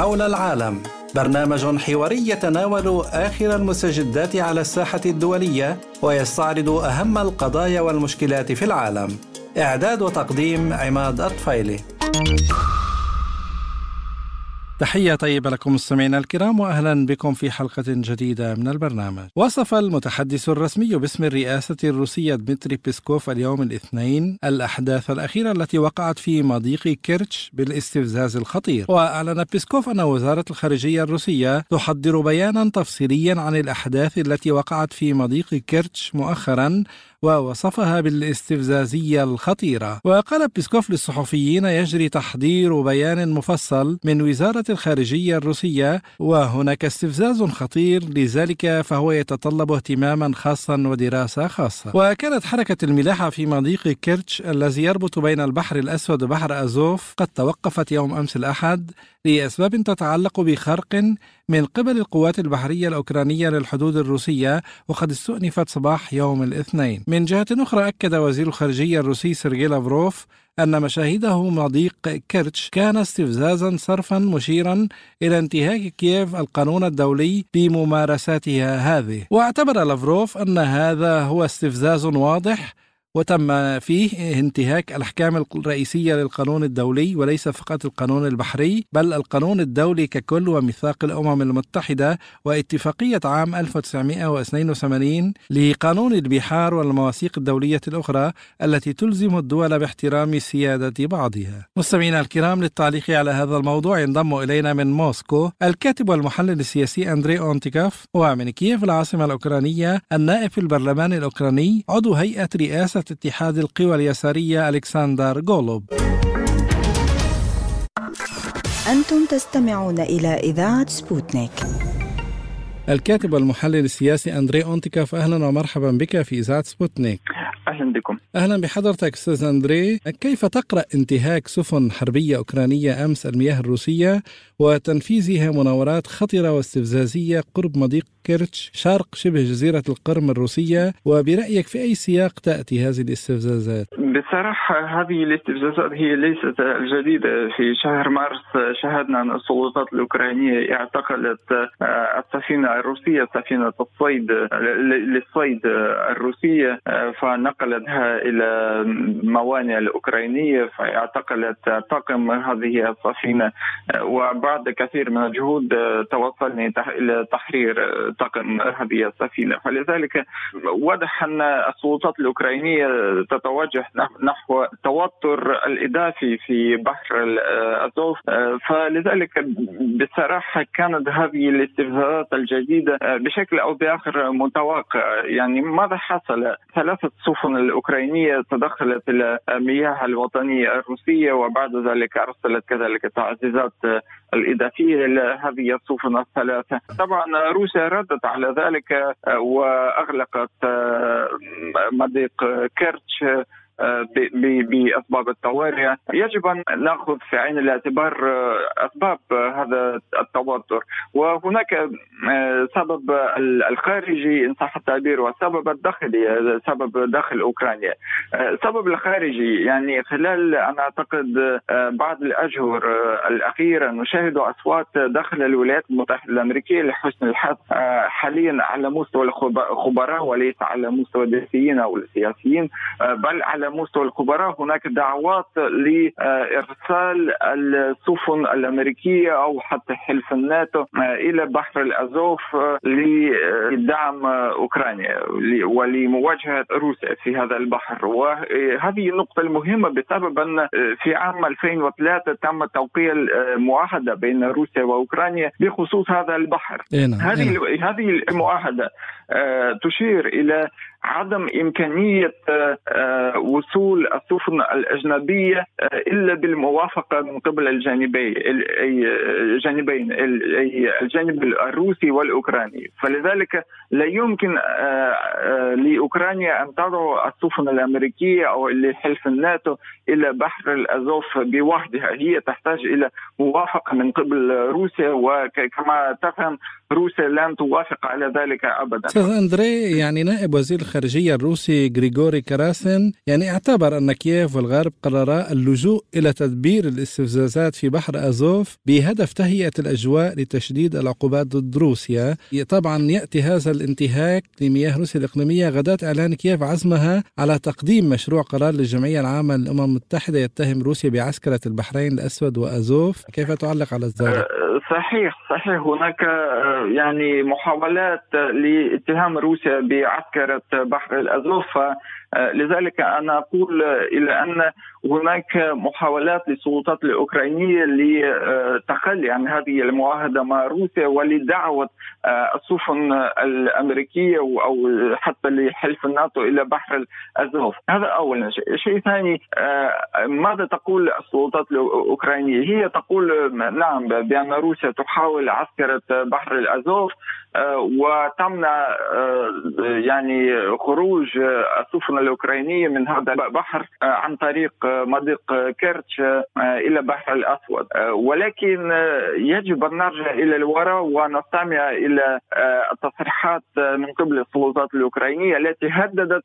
حول العالم، برنامج حواري يتناول آخر المستجدات على الساحة الدولية ويستعرض أهم القضايا والمشكلات في العالم. إعداد وتقديم عماد الطفيلي. تحية طيبة لكم مستمعينا الكرام، وأهلا بكم في حلقة جديدة من البرنامج. وصف المتحدث الرسمي باسم الرئاسة الروسية دمتري بيسكوف اليوم الاثنين الأحداث الأخيرة التي وقعت في مضيق كيرتش بالاستفزاز الخطير. وأعلن بيسكوف أن وزارة الخارجية الروسية تحضر بيانا تفصيليا عن الأحداث التي وقعت في مضيق كيرتش مؤخرا، ووصفها بالاستفزازية الخطيرة. وقال بيسكوف للصحفيين: يجري تحضير بيان مفصل من وزارة الخارجية الروسية، وهناك استفزاز خطير، لذلك فهو يتطلب اهتماما خاصا ودراسة خاصة. وكانت حركة الملاحة في مضيق كيرتش الذي يربط بين البحر الأسود وبحر أزوف قد توقفت يوم أمس الأحد لأسباب تتعلق بخرق من قبل القوات البحرية الأوكرانية للحدود الروسية، وقد استؤنفت صباح يوم الاثنين. من جهة أخرى، أكد وزير الخارجية الروسي سيرجي لافروف أن مشاهده مضيق كيرتش كان استفزازا صرفا، مشيرا إلى انتهاك كييف القانون الدولي بممارساتها هذه. واعتبر لافروف أن هذا هو استفزاز واضح وتم فيه انتهاك الأحكام الرئيسية للقانون الدولي، وليس فقط القانون البحري بل القانون الدولي ككل، وميثاق الأمم المتحدة، واتفاقية عام 1982 لقانون البحار، والمواثيق الدولية الأخرى التي تلزم الدول باحترام سيادة بعضها. مستمعينا الكرام، للتعليق على هذا الموضوع ينضم إلينا من موسكو الكاتب والمحلل السياسي أندري أونتيكوف، ومن كييف العاصمة الأوكرانية النائب في البرلمان الأوكراني عضو هيئة رئاسة اتحاد القوى اليسارية ألكسندر غولوب. أنتم تستمعون إلى إذاعة سبوتنيك. الكاتب والمحلل السياسي أندري أونتيكوف، أهلا ومرحبا بك في إذاعة سبوتنيك. أهلا بكم. أهلا بحضرتك أستاذ أندري. كيف تقرأ انتهاك سفن حربية أوكرانية أمس المياه الروسية وتنفيذها مناورات خطرة واستفزازية قرب مضيق كيرتش شرق شبه جزيرة القرم الروسية، وبرأيك في أي سياق تأتي هذه الاستفزازات؟ بصراحة هذه الاستفزازات هي ليست الجديدة. في شهر مارس شاهدنا أن السلطات الأوكرانية اعتقلت السفينة الروسية، سفينة الصيد للصيد الروسية، فنقلتها إلى موانئ الأوكرانية، فاعتقلت طاقم هذه السفينة، وبعد كثير من الجهود توصلنا إلى تحرير طاقم هذه السفينة. فلذلك واضح أن السلطات الأوكرانية تتوجه نحو التوتر الإضافي في بحر الأزوف، فلذلك بصراحة كانت هذه الاستفزازات الجديدة بشكل أو بآخر متوقع. يعني ماذا حصل؟ 3 سفن الأوكرانية تدخلت إلى المياه الوطنية الروسية، وبعد ذلك أرسلت كذلك تعزيزات الإضافية إلى هذه السفن 3. طبعا روسيا ردت على ذلك وأغلقت مضيق كيرتش بأسباب الطوارئ. يجب أن نأخذ في عين الاعتبار أسباب هذا التوتر، وهناك سبب الخارجي إن صح التعبير، والسبب الداخلي سبب داخل أوكرانيا. سبب الخارجي يعني خلال أنا أعتقد بعض الأشهر الأخيرة نشاهد أصوات داخل الولايات المتحدة الأمريكية لحسن الحظ حاليا على مستوى الخبراء وليس على مستوى السياسيين أو السياسيين، بل على مستوى الخبراء هناك دعوات لإرسال السفن الأمريكية أو حتى حلف الناتو إلى بحر الأزوف لدعم أوكرانيا ولمواجهة روسيا في هذا البحر. وهذه النقطة المهمة بسبب أن في عام 2003 تم توقيع معاهدة بين روسيا وأوكرانيا بخصوص هذا البحر. هذه المعاهدة تشير إلى عدم إمكانية وصول السفن الأجنبية إلا بالموافقة من قبل الجانبين، الجانب الروسي والأوكراني. فلذلك لا يمكن لأوكرانيا أن تدعو السفن الأمريكية أو لحلف الناتو إلى بحر الأزوف بوحدها. هي تحتاج إلى موافقة من قبل روسيا، وكما تفهم روسيا لن توافق على ذلك أبدا. أستاذ أندري، يعني نائب وزير الخارجية الروسي غريغوري كراسين اعتبر أن كييف والغرب قررا اللجوء إلى تدبير الاستفزازات في بحر أزوف بهدف تهيئة الأجواء لتشديد العقوبات ضد روسيا. طبعا يأتي هذا الانتهاك لمياه روسيا الإقليمية غداة إعلان كييف عزمها على تقديم مشروع قرار للجمعية العامة للأمم المتحدة يتهم روسيا بعسكرة البحرين الأسود وأزوف. كيف تعلق على ذلك؟ صحيح هناك يعني محاولات لاتهام روسيا بعسكرة بحر الأزوف. لذلك أنا أقول إلى أن هناك محاولات للسلطات الأوكرانية لتخلي عن هذه المعاهدة مع روسيا ولدعوة السفن الأمريكية أو حتى لحلف الناتو إلى بحر الأزوف. هذا أولا. شيء ثاني، ماذا تقول السلطات الأوكرانية؟ هي تقول نعم بأن روسيا تحاول عسكرة بحر الأزوف وتمنع يعني خروج السفن الأوكرانية من هذا البحر عن طريق مضيق كيرتش إلى بحر الأسود. ولكن يجب أن نرجع إلى الوراء ونستمع إلى التصريحات من قبل السلطات الأوكرانية التي هددت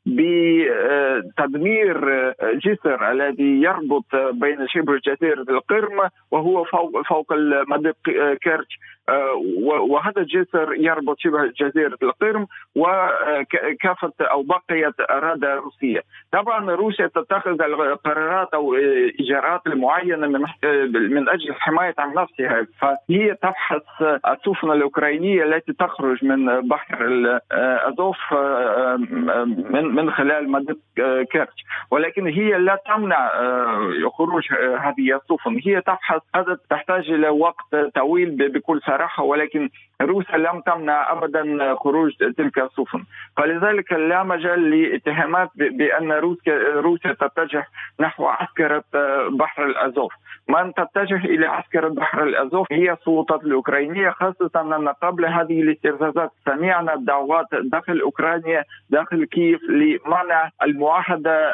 بتدمير جسر الذي يربط بين شبه جزيرة القرم وهو فوق مضيق كيرتش، وهذا الجسر يربط شبه جزيرة القرم وكافة أو بقية أراضي روسية. طبعا روسيا تتخذ القرارات أو إجراءات معينة من أجل حماية عن نفسها، فهي تبحث السفن الأوكرانية التي تخرج من بحر الأزوف من خلال مضيق كيرتش، ولكن هي لا تمنع خروج هذه السفن. هي تبحث، هذا تحتاج إلى وقت طويل بكل صراحة، ولكن روسيا لم تمنع أبدا خروج تلك السفن. فلذلك لا مجال لاتهامات بأن روسيا تتجه نحو عسكرة بحر الأزوف. من تتجه إلى عسكرة بحر الأزوف هي السلطات الأوكرانية، خاصة أن قبل هذه الاستفزازات سمعنا دعوات داخل أوكرانيا داخل كييف لمنع المعاهدة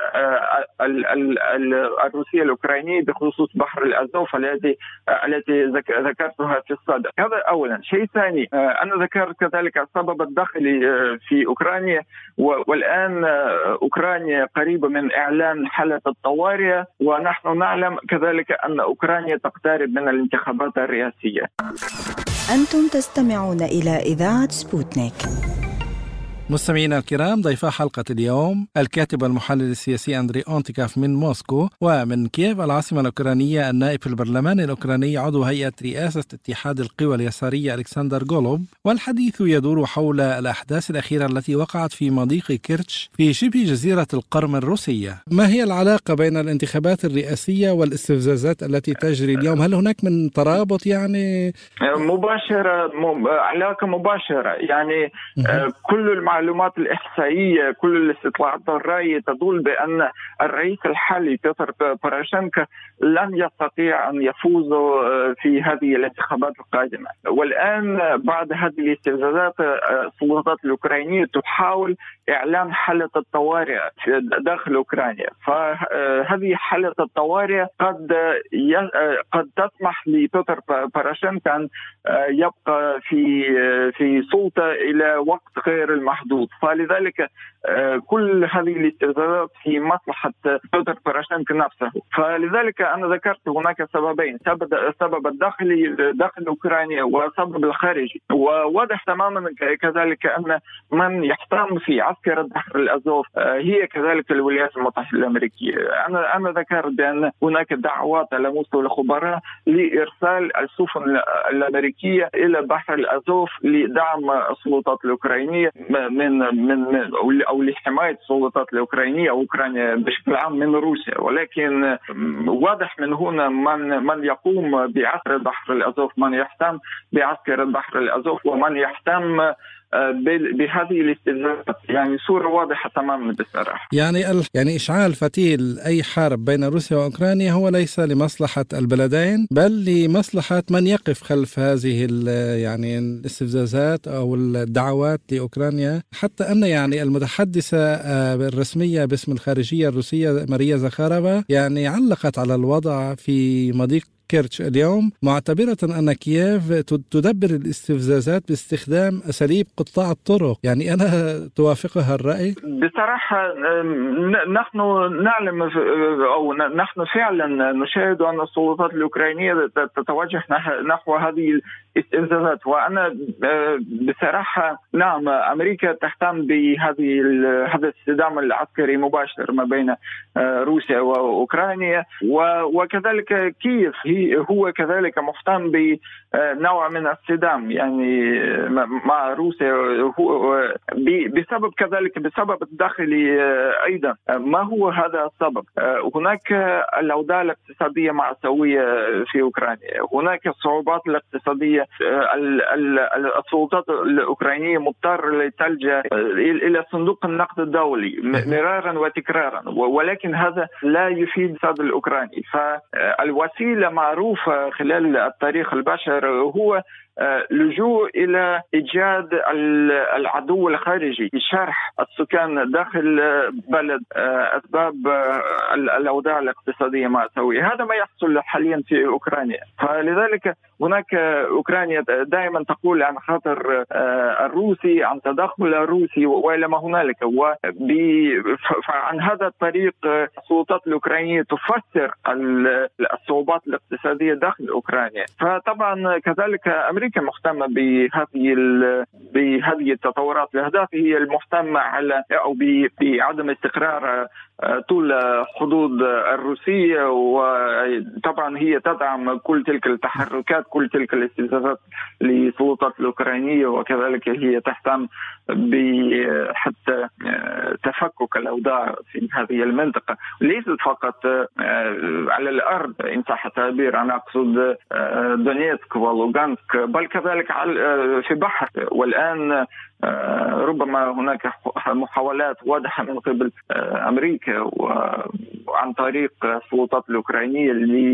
الروسية الأوكرانية بخصوص بحر الأزوف التي ذكرتها في الصدر. هذا أولا. شيء ثاني، أنا ذكرت كذلك السبب الداخلي في أوكرانيا، والآن أوكرانيا قريبة من إعلان حالة الطوارئ، ونحن نعلم كذلك أن أوكرانيا تقترب من الانتخابات الرئاسية. أنتم تستمعون إلى إذاعة سبوتنيك. مستمعينا الكرام، ضيفا حلقة اليوم الكاتب والمحلل السياسي أندري أونتيكاف من موسكو، ومن كييف العاصمة الأوكرانية النائب في البرلمان الأوكراني عضو هيئة رئاسة اتحاد القوى اليسارية ألكسندر غولوب. والحديث يدور حول الأحداث الأخيرة التي وقعت في مضيق كيرتش في شبه جزيرة القرم الروسية. ما هي العلاقة بين الانتخابات الرئاسية والاستفزازات التي تجري اليوم؟ هل هناك من ترابط يعني مباشرة، علاقة مباشرة؟ يعني كل المعلومات الإحصائية، كل الاستطلاعات الرأي تدل بأن الرئيس الحالي بيتر بوروشينكو لن يستطيع أن يفوز في هذه الانتخابات القادمة. والآن بعد هذه الاستفزازات السلطات الأوكرانية تحاول إعلان حالة الطوارئ داخل أوكرانيا. فهذه حالة الطوارئ قد تسمح لبيتر بوروشينكو أن يبقى في سلطة إلى وقت غير المحدود. فلذلك كل هذه الاستفزازات في مصلحة بيتر بوروشينكو نفسه. فلذلك أنا ذكرت هناك سببين، السبب الداخلي داخل أوكرانيا والسبب الخارجي. وواضح تماما كذلك أن من يحتم في عسكرة بحر الأزوف هي كذلك الولايات المتحدة الأمريكية. أنا ذكرت بأن هناك دعوات على مستوى الخبراء لإرسال السفن الأمريكية إلى بحر الأزوف لدعم السلطات الأوكرانية أو لحماية السلطات الأوكرانية أو أوكرانيا بشكل عام من روسيا. ولكن واضح من هنا من يقوم بعسكرة بحر الأزوف، من يهتم بعسكرة بحر الأزوف، ومن يهتم بهذه الاستفزازات. يعني صورة واضحة تماما بصراحة. يعني إشعال فتيل أي حرب بين روسيا وأوكرانيا هو ليس لمصلحة البلدين بل لمصلحة من يقف خلف هذه يعني الاستفزازات أو الدعوات لأوكرانيا، حتى أن يعني المتحدثة الرسمية باسم الخارجية الروسية ماريا زخارova يعني علقت على الوضع في مضيق كيرتش اليوم، معتبرة أن كييف تدبر الاستفزازات باستخدام أساليب قطاع الطرق. يعني أنا توافقها الرأي؟ بصراحة نحن نعلم أو نحن فعلا نشاهد أن السلطات الأوكرانية تتوجه نحو هذه الاستفزازات. وأنا بصراحة نعم، أمريكا تهتم هذا الصدام العسكري المباشر ما بين روسيا وأوكرانيا، وكذلك كييف هو كذلك مهتم بنوع من الصدام يعني مع روسيا بسبب الداخلي أيضا. ما هو هذا السبب؟ هناك الأوضاع الاقتصادية مأساوية في أوكرانيا، هناك الصعوبات الاقتصادية. السلطات الأوكرانية مضطرة لتلجأ إلى صندوق النقد الدولي مرارا وتكرارا، ولكن هذا لا يفيد الاقتصاد الأوكراني. فالوسيلة معروفة خلال التاريخ البشري هو لجوء إلى إيجاد العدو الخارجي، شرح السكان داخل بلد أسباب الأوضاع الاقتصادية مأساوية. هذا ما يحصل حاليا في أوكرانيا. فلذلك هناك أوكرانيا دائما تقول عن خطر الروسي، عن تدخل الروسي وإلى ما هنالك. فعن هذا الطريق السلطات الأوكرانية تفسر الصعوبات الاقتصادية داخل أوكرانيا. فطبعا كذلك أمريكا مهتمة بهذه التطورات. الأهداف هي المهتمة على أو بعدم استقرار طول حدود الروسية، وطبعا هي تدعم كل تلك التحركات، كل تلك الاستفزازات للسلطات الأوكرانية، وكذلك هي تهتم بحتى تفكك الأوضاع في هذه المنطقة، ليست فقط على الأرض إن صح التعبير. أنا أقصد دونيتسك ولوغانسك، بل كذلك في البحر. والآن ربما هناك محاولات واضحة من قبل أمريكا وعن طريق السلطات الأوكرانية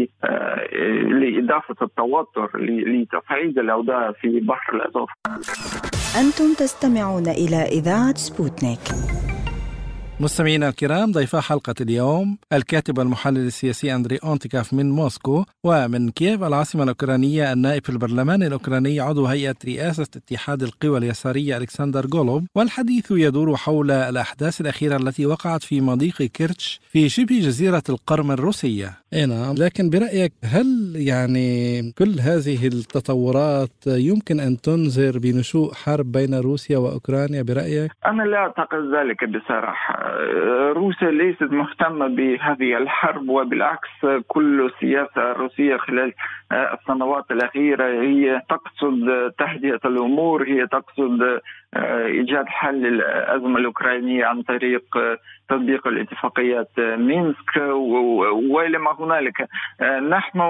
لإضافة التوتر لتصعيد الأوضاع في بحر الأزوف. أنتم تستمعون إلى إذاعة سبوتنيك. مستمعينا الكرام، ضيفا حلقة اليوم الكاتب والمحلل السياسي أندري أونتيكاف من موسكو، ومن كييف العاصمة الأوكرانية النائب في البرلمان الأوكراني عضو هيئة رئاسة اتحاد القوى اليسارية ألكسندر غولوب. والحديث يدور حول الأحداث الأخيرة التي وقعت في مضيق كيرتش في شبه جزيرة القرم الروسية. نعم، لكن برأيك هل يعني كل هذه التطورات يمكن أن تنذر بنشوء حرب بين روسيا وأوكرانيا برأيك؟ أنا لا أعتقد ذلك بصراحة. روسيا ليست مهتمة بهذه الحرب، وبالعكس كل السياسة الروسية خلال السنوات الأخيرة هي تقصد تهدئة الأمور، هي تقصد إيجاد حل للأزمة الأوكرانية عن طريق تطبيق الاتفاقيات مينسك وإلى ما هنالك. نحن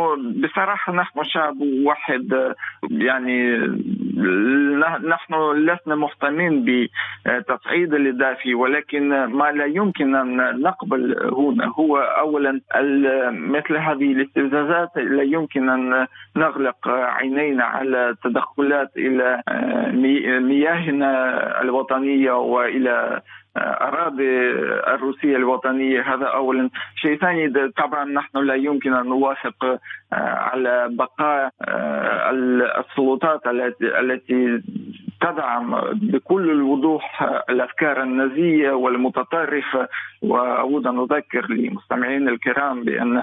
شعب واحد، يعني نحن لسنا مهتمين بتصعيد الدافي، ولكن ما لا يمكن أن نقبل هنا هو أولا مثل هذه الاستفزازات لا يمكن أن نغلق عينينا على تدخلات إلى مياهنا الوطنية وإلى أراضي الروسية الوطنية. هذا أولا. شيء ثاني، طبعا نحن لا يمكن أن نوافق على بقاء السلطات التي تدعم بكل الوضوح الأفكار النازية والمتطرفة. وأود أن أذكر لمستمعين الكرام بأن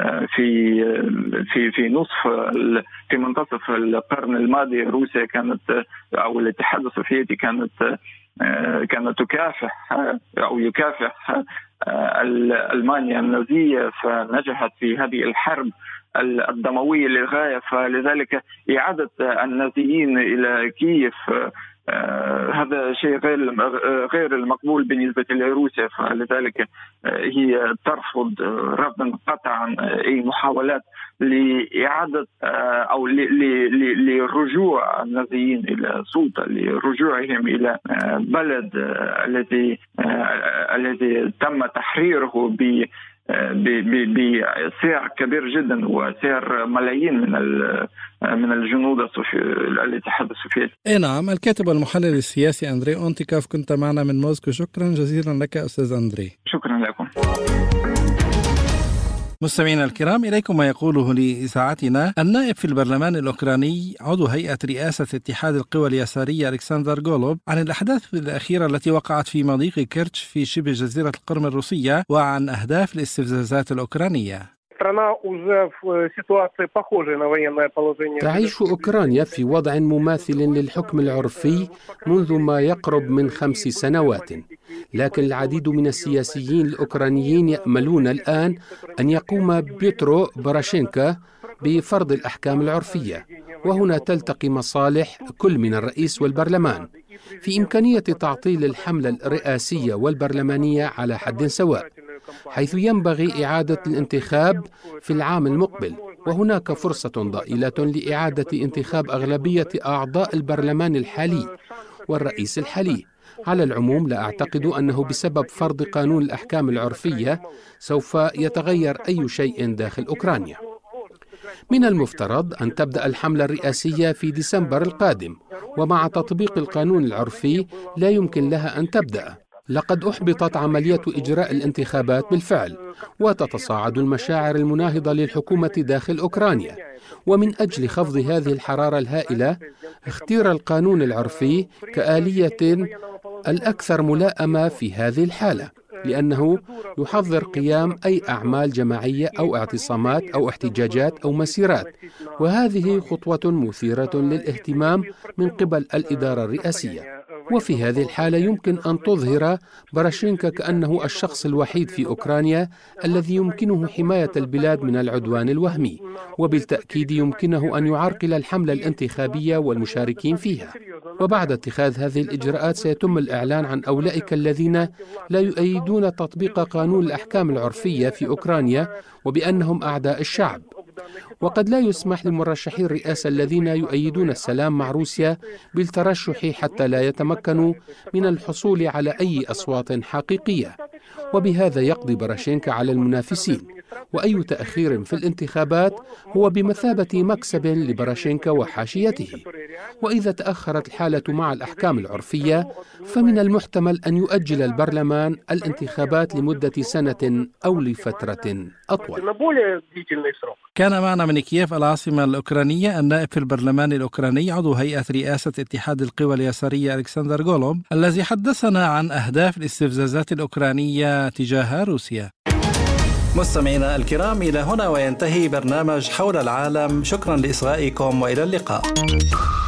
في منتصف القرن الماضي روسيا كانت أو الاتحاد السوفيتي كانت تكافح أو يكافح ألمانيا النازية، فنجحت في هذه الحرب الدموية للغاية. فلذلك إعادة النازيين إلى كييف هذا شيء غير المقبول بالنسبة لروسيا، فلذلك هي ترفض رفضا قطعا أي محاولات لإعادة أو لرجوع النازيين إلى السلطة، لرجوعهم إلى بلد الذي تم تحريره بسعر كبير جدا وسعر ملايين من الجنود الاتحاد السوفيتي. نعم، الكاتب والمحلل السياسي أندري أونتيكوف كنت معنا من موسكو. شكرا جزيلا لك أستاذ أندري. شكرا لكم. مستمعينا الكرام، إليكم ما يقوله لإذاعتنا النائب في البرلمان الأوكراني عضو هيئة رئاسة اتحاد القوى اليسارية ألكسندر غولوب عن الأحداث الأخيرة التي وقعت في مضيق كيرتش في شبه جزيرة القرم الروسية وعن أهداف الاستفزازات الأوكرانية. تعيش أوكرانيا في وضع مماثل للحكم العرفي منذ ما يقرب من 5 سنوات، لكن العديد من السياسيين الأوكرانيين يأملون الآن أن يقوم بيترو بوراشينكو بفرض الأحكام العرفية، وهنا تلتقي مصالح كل من الرئيس والبرلمان في إمكانية تعطيل الحملة الرئاسية والبرلمانية على حد سواء، حيث ينبغي إعادة الانتخاب في العام المقبل، وهناك فرصة ضئيلة لإعادة انتخاب أغلبية أعضاء البرلمان الحالي والرئيس الحالي. على العموم لا أعتقد أنه بسبب فرض قانون الأحكام العرفية سوف يتغير أي شيء داخل أوكرانيا. من المفترض أن تبدأ الحملة الرئاسية في ديسمبر القادم، ومع تطبيق القانون العرفي لا يمكن لها أن تبدأ. لقد أحبطت عملية إجراء الانتخابات بالفعل، وتتصاعد المشاعر المناهضة للحكومة داخل أوكرانيا، ومن أجل خفض هذه الحرارة الهائلة اختير القانون العرفي كآلية الأكثر ملائمة في هذه الحالة، لأنه يحظر قيام أي أعمال جماعية أو اعتصامات أو احتجاجات أو مسيرات، وهذه خطوة مثيرة للاهتمام من قبل الإدارة الرئاسية. وفي هذه الحالة يمكن أن تظهر بوراشينكو كأنه الشخص الوحيد في أوكرانيا الذي يمكنه حماية البلاد من العدوان الوهمي، وبالتأكيد يمكنه أن يعرقل الحملة الانتخابية والمشاركين فيها. وبعد اتخاذ هذه الإجراءات سيتم الإعلان عن أولئك الذين لا يؤيدون تطبيق قانون الأحكام العرفية في أوكرانيا وبأنهم أعداء الشعب، وقد لا يسمح لمرشحي الرئاسة الذين يؤيدون السلام مع روسيا بالترشح حتى لا يتمكنوا من الحصول على أي أصوات حقيقية، وبهذا يقضي بوراشينكو على المنافسين، وأي تأخير في الانتخابات هو بمثابة مكسب لبوراشينكو وحاشيته. وإذا تأخرت الحالة مع الأحكام العرفية فمن المحتمل أن يؤجل البرلمان الانتخابات لمدة سنة أو لفترة أطول. كان معنا من كييف العاصمة الأوكرانية النائب في البرلمان الأوكراني عضو هيئة رئاسة اتحاد القوى اليسارية ألكسندر غولوب الذي حدثنا عن أهداف الاستفزازات الأوكرانية تجاه روسيا. مستمعينا الكرام، إلى هنا وينتهي برنامج حول العالم. شكرا لإصغائكم وإلى اللقاء.